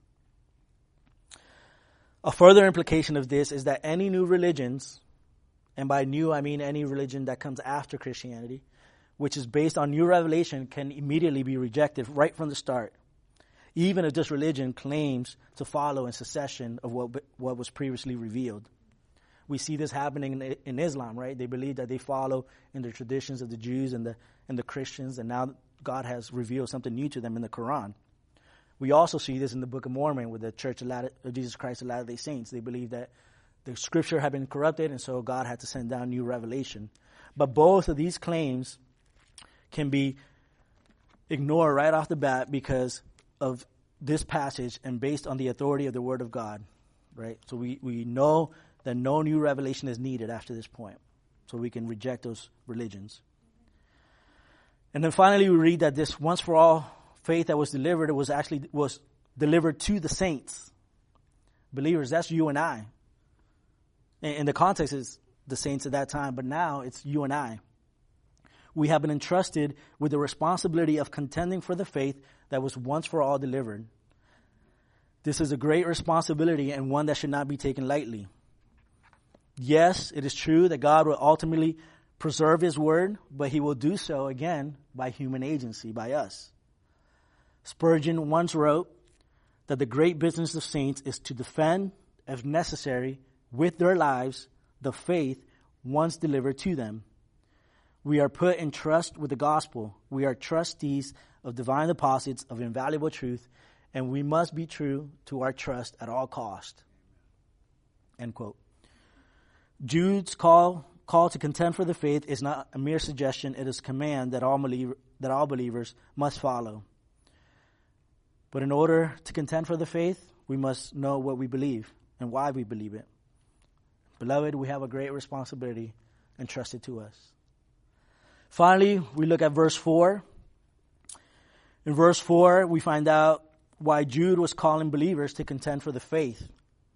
A further implication of this is that any new religions, and by new I mean any religion that comes after Christianity, which is based on new revelation, can immediately be rejected right from the start, even if this religion claims to follow in succession of what was previously revealed. We see this happening in Islam, right? They believe that they follow in the traditions of the Jews and the Christians, and now God has revealed something new to them in the Quran. We also see this in the Book of Mormon with the Church of Jesus Christ of Latter-day Saints. They believe that the Scripture had been corrupted, and so God had to send down new revelation. But both of these claims can be ignored right off the bat because of this passage and based on the authority of the Word of God, right? So we know that no new revelation is needed after this point. So we can reject those religions. And then finally we read that this once for all faith that was delivered, it was delivered to the saints. Believers, that's you and I. And the context is the saints at that time, but now it's you and I. we have been entrusted with the responsibility of contending for the faith that was once for all delivered. This is a great responsibility and one that should not be taken lightly. Yes, it is true that God will ultimately preserve his word, but he will do so again by human agency, by us. Spurgeon once wrote that the great business of saints is to defend, if necessary, with their lives, the faith once delivered to them. We are put in trust with the gospel. We are trustees of divine deposits of invaluable truth, and we must be true to our trust at all cost. End quote. Jude's call to contend for the faith is not a mere suggestion. It is a command that all believers must follow. But in order to contend for the faith, we must know what we believe and why we believe it. Beloved, we have a great responsibility entrusted to us. Finally, we look at verse 4. In verse 4, we find out why Jude was calling believers to contend for the faith.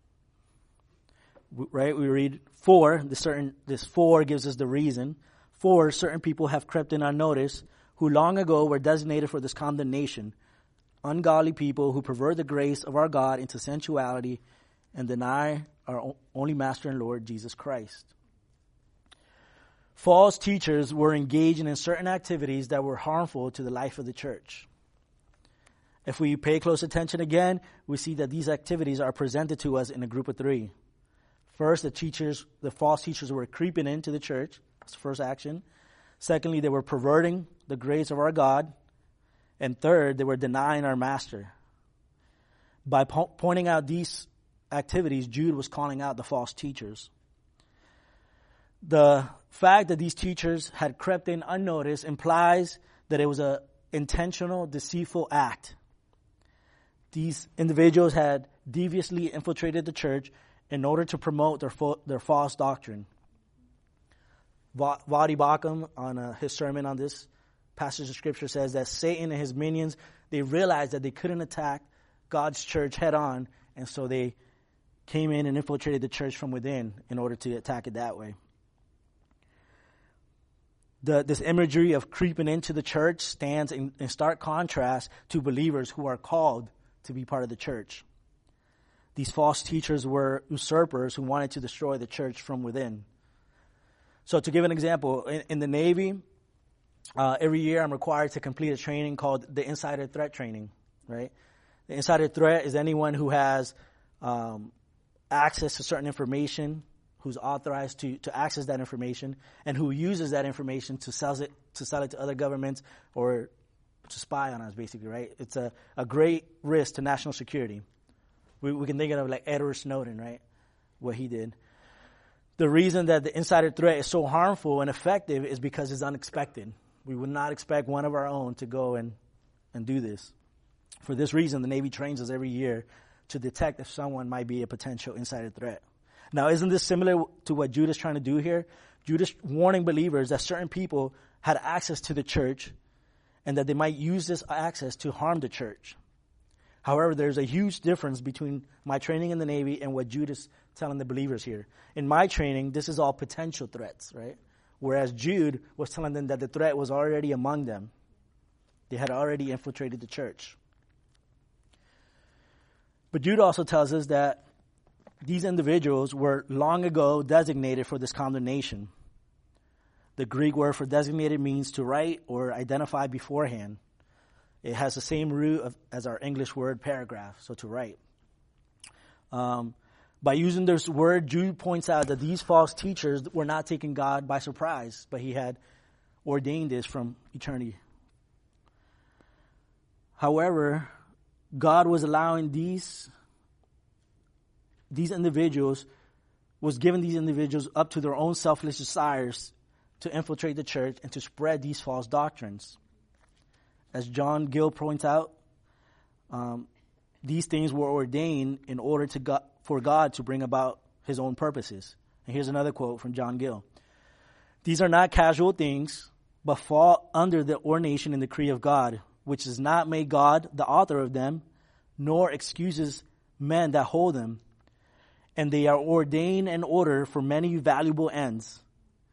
Right? We read 4. This 4 gives us the reason. 4, certain people have crept in unnoticed, who long ago were designated for this condemnation. Ungodly people who pervert the grace of our God into sensuality and deny our only Master and Lord, Jesus Christ. False teachers were engaging in certain activities that were harmful to the life of the church. If we pay close attention again, we see that these activities are presented to us in a group of 3. First, the false teachers were creeping into the church. That's the first action. Secondly, they were perverting the grace of our God. And third, they were denying our Master. By pointing out these activities, Jude was calling out the false teachers. The fact that these teachers had crept in unnoticed implies that it was an intentional, deceitful act. These individuals had deviously infiltrated the church in order to promote their false doctrine. Voddie Baucham, on his sermon on this passage of Scripture, says that Satan and his minions, they realized that they couldn't attack God's church head on, and so they came in and infiltrated the church from within in order to attack it that way. This imagery of creeping into the church stands in stark contrast to believers who are called to be part of the church. These false teachers were usurpers who wanted to destroy the church from within. So to give an example, in the Navy, every year I'm required to complete a training called the Insider Threat Training, right? The insider threat is anyone who has access to certain information, who's authorized to access that information, and who uses that information to sell it to other governments or to spy on us, basically, right? It's a great risk to national security. We can think of like Edward Snowden, right? What he did. The reason that the insider threat is so harmful and effective is because it's unexpected. We would not expect one of our own to go and do this. For this reason, the Navy trains us every year to detect if someone might be a potential insider threat. Now, isn't this similar to what Jude is trying to do here? Jude is warning believers that certain people had access to the church and that they might use this access to harm the church. However, there's a huge difference between my training in the Navy and what Jude is telling the believers here. In my training, this is all potential threats, right? Whereas Jude was telling them that the threat was already among them. They had already infiltrated the church. But Jude also tells us that these individuals were long ago designated for this condemnation. The Greek word for designated means to write or identify beforehand. It has the same root as our English word paragraph, so to write. By using this word, Jude points out that these false teachers were not taking God by surprise, but he had ordained this from eternity. However, God was allowing these individuals, was giving these individuals up to their own selfish desires to infiltrate the church and to spread these false doctrines. As John Gill points out, these things were ordained in order for God to bring about his own purposes. And here's another quote from John Gill. These are not casual things, but fall under the ordination and decree of God, which does not make God the author of them, nor excuses men that hold them. And they are ordained and ordered for many valuable ends.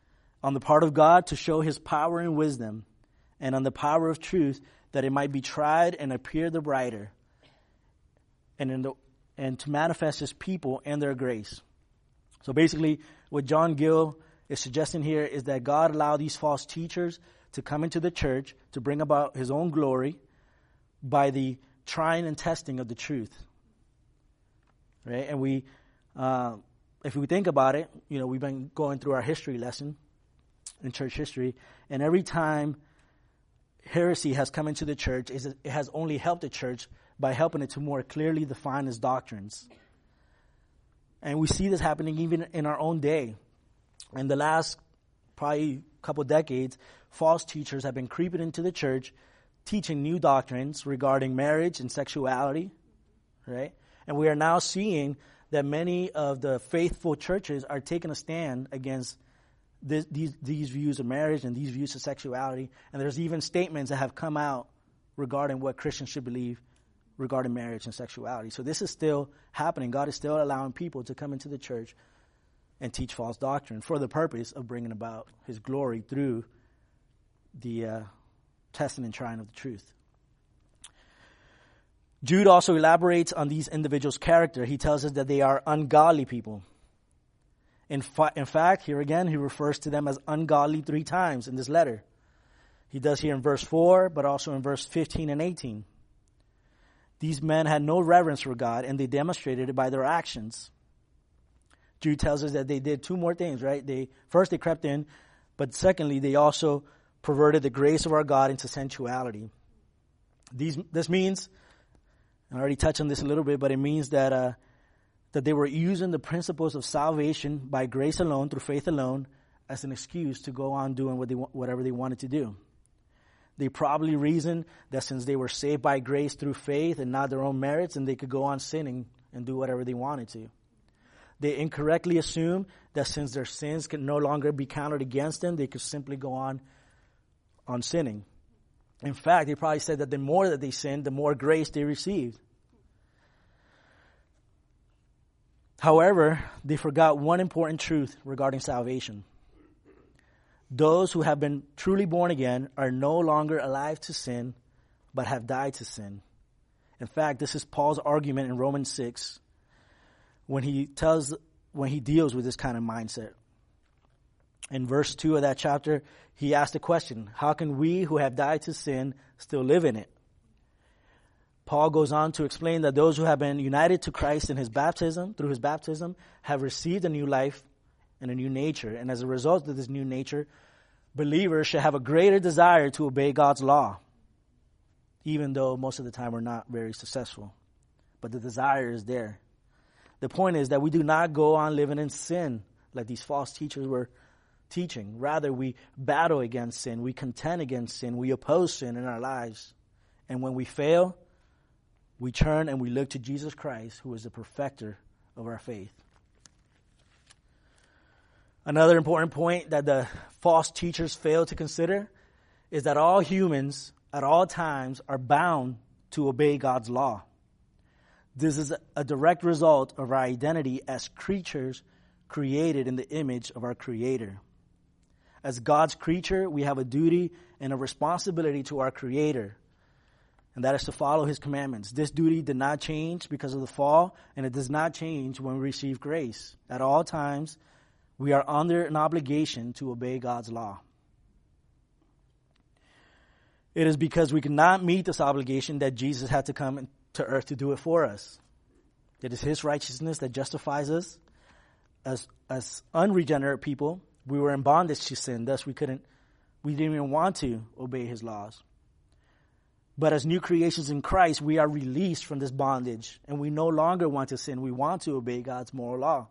on the part of God to show his power and wisdom, and on the power of truth, that it might be tried and appear the brighter, and to manifest his people and their grace. So basically, what John Gill is suggesting here is that God allowed these false teachers to come into the church to bring about his own glory by the trying and testing of the truth. Right? And we, if we think about it, we've been going through our history lesson in church history, and every time heresy has come into the church, it has only helped the church by helping it to more clearly define its doctrines. And we see this happening even in our own day. In the last probably couple decades, false teachers have been creeping into the church, teaching new doctrines regarding marriage and sexuality, right? And we are now seeing that many of the faithful churches are taking a stand against these views of marriage and these views of sexuality. And there's even statements that have come out regarding what Christians should believe regarding marriage and sexuality. So this is still happening. God is still allowing people to come into the church and teach false doctrine for the purpose of bringing about his glory through the testing and trying of the truth. Jude also elaborates on these individuals' character. He tells us that they are ungodly people. In fact, here again, he refers to them as ungodly 3 times in this letter. He does here in verse 4, but also in verse 15 and 18. These men had no reverence for God, and they demonstrated it by their actions. Jude tells us that they did 2 more things, right? First, they crept in, but secondly, they also perverted the grace of our God into sensuality. This means, I already touched on this a little bit, but it means that they were using the principles of salvation by grace alone, through faith alone, as an excuse to go on doing whatever they wanted to do. They probably reasoned that since they were saved by grace through faith and not their own merits, and they could go on sinning and do whatever they wanted to. They incorrectly assumed that since their sins could no longer be counted against them, they could simply go on sinning. In fact, they probably said that the more that they sinned, the more grace they received. However, they forgot one important truth regarding salvation. Those who have been truly born again are no longer alive to sin, but have died to sin. In fact, this is Paul's argument in Romans 6 when he deals with this kind of mindset. In verse 2 of that chapter, he asked the question, how can we who have died to sin still live in it? Paul goes on to explain that those who have been united to Christ in his baptism, through his baptism, have received a new life and a new nature. And as a result of this new nature, believers should have a greater desire to obey God's law, even though most of the time we're not very successful. But the desire is there. The point is that we do not go on living in sin like these false teachers were teaching. Rather, we battle against sin. We contend against sin. We oppose sin in our lives. And when we fail, we turn and we look to Jesus Christ, who is the perfecter of our faith. Another important point that the false teachers fail to consider is that all humans at all times are bound to obey God's law. This is a direct result of our identity as creatures created in the image of our Creator. As God's creature, we have a duty and a responsibility to our Creator, and that is to follow his commandments. This duty did not change because of the fall, and it does not change when we receive grace. At all times, we are under an obligation to obey God's law. It is because we cannot meet this obligation that Jesus had to come to earth to do it for us. It is his righteousness that justifies us. As unregenerate people, we were in bondage to sin, thus we didn't even want to obey his laws. But as new creations in Christ, we are released from this bondage, and we no longer want to sin. We want to obey God's moral law.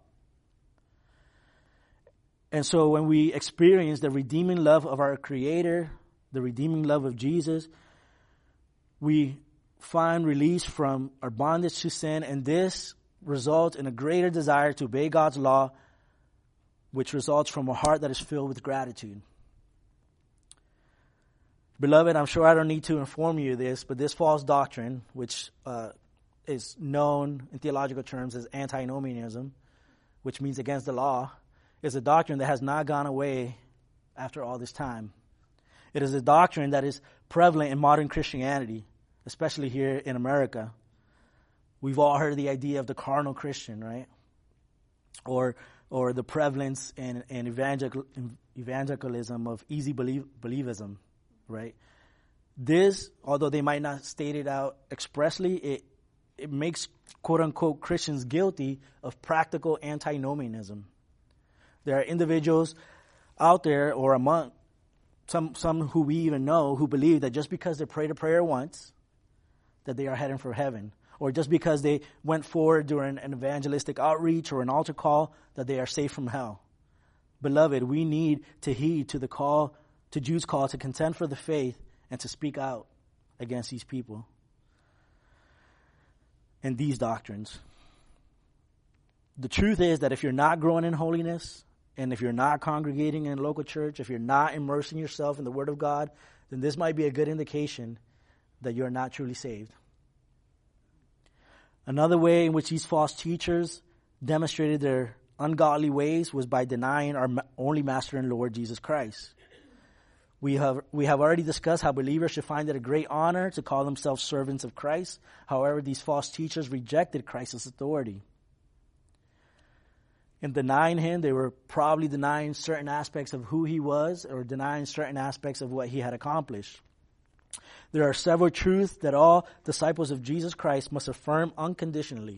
And so when we experience the redeeming love of our Creator, the redeeming love of Jesus, we find release from our bondage to sin, and this results in a greater desire to obey God's law, which results from a heart that is filled with gratitude. Beloved, I'm sure I don't need to inform you of this, but this false doctrine, which is known in theological terms as antinomianism, which means against the law, is a doctrine that has not gone away after all this time. It is a doctrine that is prevalent in modern Christianity, especially here in America. We've all heard the idea of the carnal Christian, right? Or the prevalence in evangelicalism of easy believism, right? This, although they might not state it out expressly, it makes quote-unquote Christians guilty of practical antinomianism. There are individuals out there, or among some who we even know, who believe that just because they prayed a prayer once, that they are heading for heaven. Or just because they went forward during an evangelistic outreach or an altar call, that they are safe from hell. Beloved, we need to heed to the call, to Jude's call to contend for the faith and to speak out against these people and these doctrines. The truth is that if you're not growing in holiness, and if you're not congregating in a local church, if you're not immersing yourself in the Word of God, then this might be a good indication that you're not truly saved. Another way in which these false teachers demonstrated their ungodly ways was by denying our only Master and Lord, Jesus Christ. We have already discussed how believers should find it a great honor to call themselves servants of Christ. However, these false teachers rejected Christ's authority. In denying him, they were probably denying certain aspects of who he was, or denying certain aspects of what he had accomplished. There are several truths that all disciples of Jesus Christ must affirm unconditionally.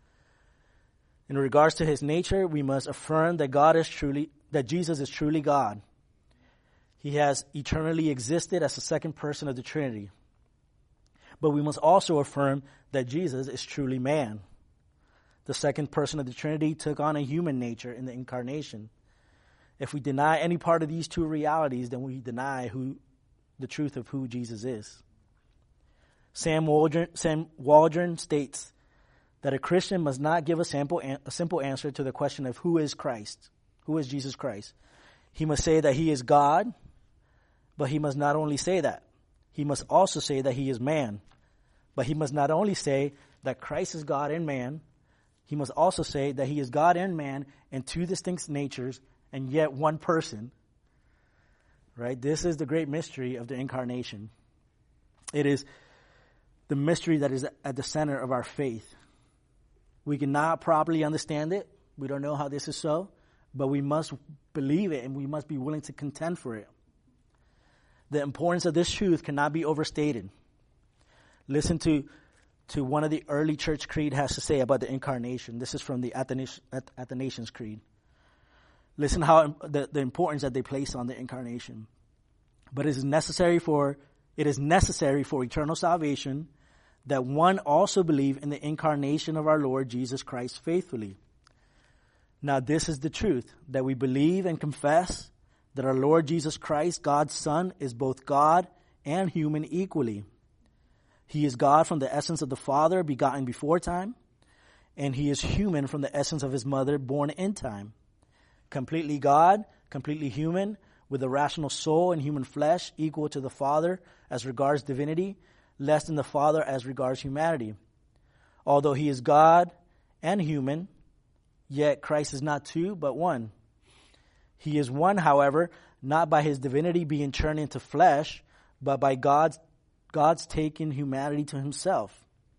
In regards to his nature, we must affirm that Jesus is truly God. He has eternally existed as the second person of the Trinity. But we must also affirm that Jesus is truly man. The second person of the Trinity took on a human nature in the incarnation. If we deny any part of these two realities, then we deny the truth of who Jesus is. Sam Waldron states that a Christian must not give a simple answer to the question of who is Christ, who is Jesus Christ. He must say that he is God, but he must not only say that. He must also say that he is man. But he must not only say that Christ is God and man, he must also say that he is God and man in two distinct natures and yet one person. Right? This is the great mystery of the incarnation. It is the mystery that is at the center of our faith. We cannot properly understand it. We don't know how this is so, but we must believe it and we must be willing to contend for it. The importance of this truth cannot be overstated. Listen to one of the early church creed has to say about the incarnation. This is from the Athanasian Creed. Listen how the importance that they place on the incarnation. But it is necessary for eternal salvation that one also believe in the incarnation of our Lord Jesus Christ faithfully. Now this is the truth, that we believe and confess that our Lord Jesus Christ, God's Son, is both God and human equally. He is God from the essence of the Father, begotten before time, and he is human from the essence of his mother, born in time. Completely God, completely human, with a rational soul and human flesh, equal to the Father as regards divinity, less than the Father as regards humanity. Although he is God and human, yet Christ is not two, but one. He is one, however, not by his divinity being turned into flesh, but by God's taking humanity to himself.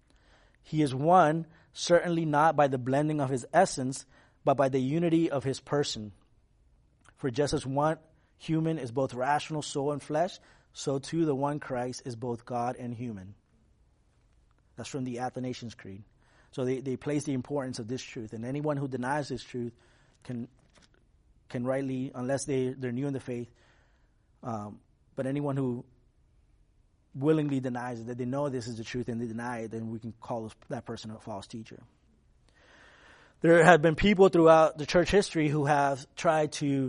He is one, certainly not by the blending of his essence, but by the unity of his person. For just as one human is both rational soul and flesh, so too the one Christ is both God and human. That's from the Athanasian Creed. So they place the importance of this truth. And anyone who denies this truth can rightly, unless they're new in the faith, but anyone who willingly denies it, that they know this is the truth and they deny it, then we can call that person a false teacher. There have been people throughout the church history who have tried to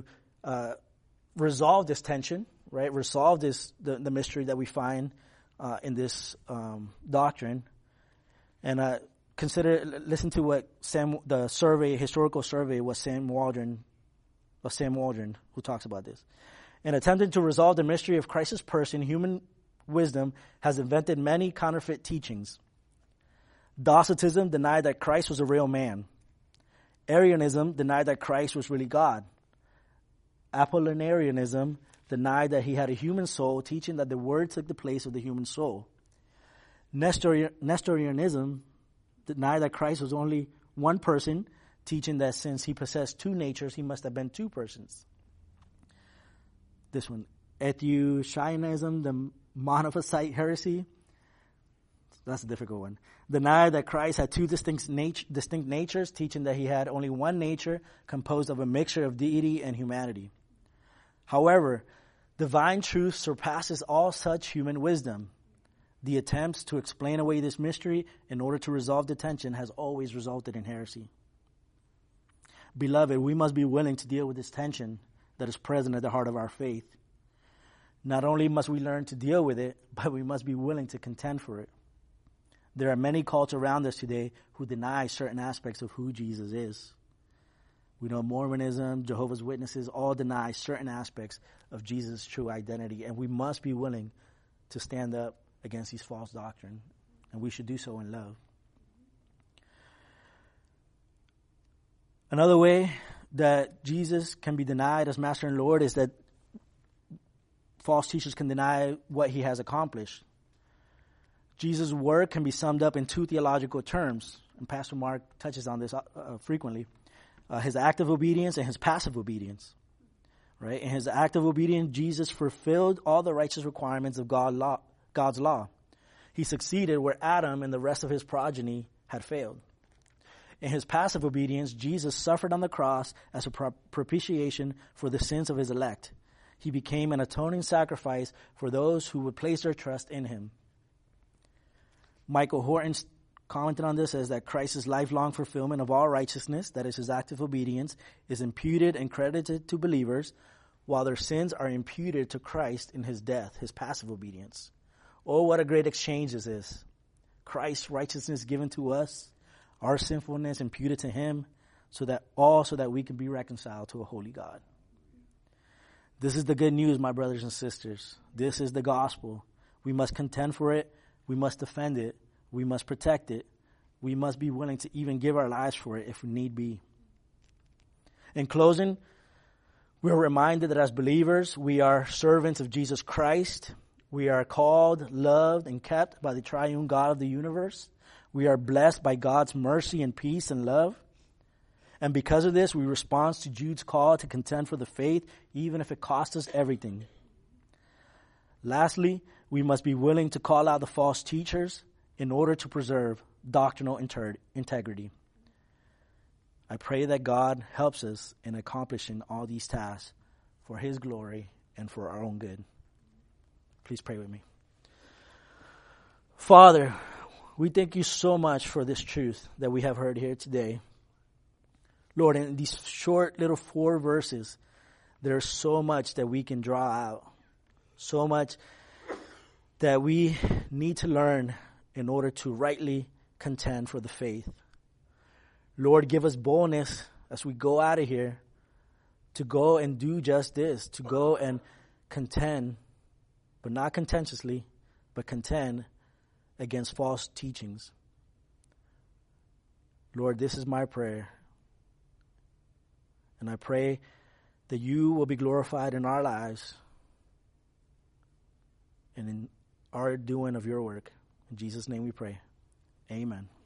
resolve this tension, right? Resolve the mystery that we find in this doctrine, and listen to what historical survey was Sam Waldron, who talks about this. In attempting to resolve the mystery of Christ's person, human wisdom has invented many counterfeit teachings. Docetism denied that Christ was a real man. Arianism denied that Christ was really God. Apollinarianism denied that he had a human soul, teaching that the Word took the place of the human soul. Nestorianism denied that Christ was only one person, teaching that since he possessed two natures, he must have been two persons. This one, Eutychianism, the Monophysite heresy, that's a difficult one, denied that Christ had two distinct natures, teaching that he had only one nature composed of a mixture of deity and humanity. However, divine truth surpasses all such human wisdom. The attempts to explain away this mystery in order to resolve the tension has always resulted in heresy. Beloved, we must be willing to deal with this tension that is present at the heart of our faith. Not only must we learn to deal with it, but we must be willing to contend for it. There are many cults around us today who deny certain aspects of who Jesus is. We know Mormonism, Jehovah's Witnesses all deny certain aspects of Jesus' true identity, and we must be willing to stand up against these false doctrines, and we should do so in love. Another way that Jesus can be denied as Master and Lord is that false teachers can deny what he has accomplished. Jesus' work can be summed up in two theological terms, and Pastor Mark touches on this frequently. His active obedience and his passive obedience. Right? In his active obedience, Jesus fulfilled all the righteous requirements of God's law. He succeeded where Adam and the rest of his progeny had failed. In his passive obedience, Jesus suffered on the cross as a propitiation for the sins of his elect. He became an atoning sacrifice for those who would place their trust in him. Michael Horton commented on this, says that Christ's lifelong fulfillment of all righteousness, that is his active obedience, is imputed and credited to believers, while their sins are imputed to Christ in his death, his passive obedience. Oh, what a great exchange this is. Christ's righteousness given to us, our sinfulness imputed to him, so that we can be reconciled to a holy God. This is the good news, my brothers and sisters. This is the gospel. We must contend for it. We must defend it. We must protect it. We must be willing to even give our lives for it if need be. In closing, we're reminded that as believers, we are servants of Jesus Christ. We are called, loved, and kept by the triune God of the universe. We are blessed by God's mercy and peace and love. And because of this, we respond to Jude's call to contend for the faith, even if it costs us everything. Lastly, we must be willing to call out the false teachers in order to preserve doctrinal integrity. I pray that God helps us in accomplishing all these tasks for his glory and for our own good. Please pray with me. Father, we thank you so much for this truth that we have heard here today. Lord, in these short little 4 verses, there's so much that we can draw out. So much that we need to learn in order to rightly contend for the faith. Lord, give us boldness as we go out of here to go and do just this, to go and contend, but not contentiously, but contend against false teachings. Lord, this is my prayer. And I pray that you will be glorified in our lives and in our doing of your work. In Jesus' name we pray. Amen.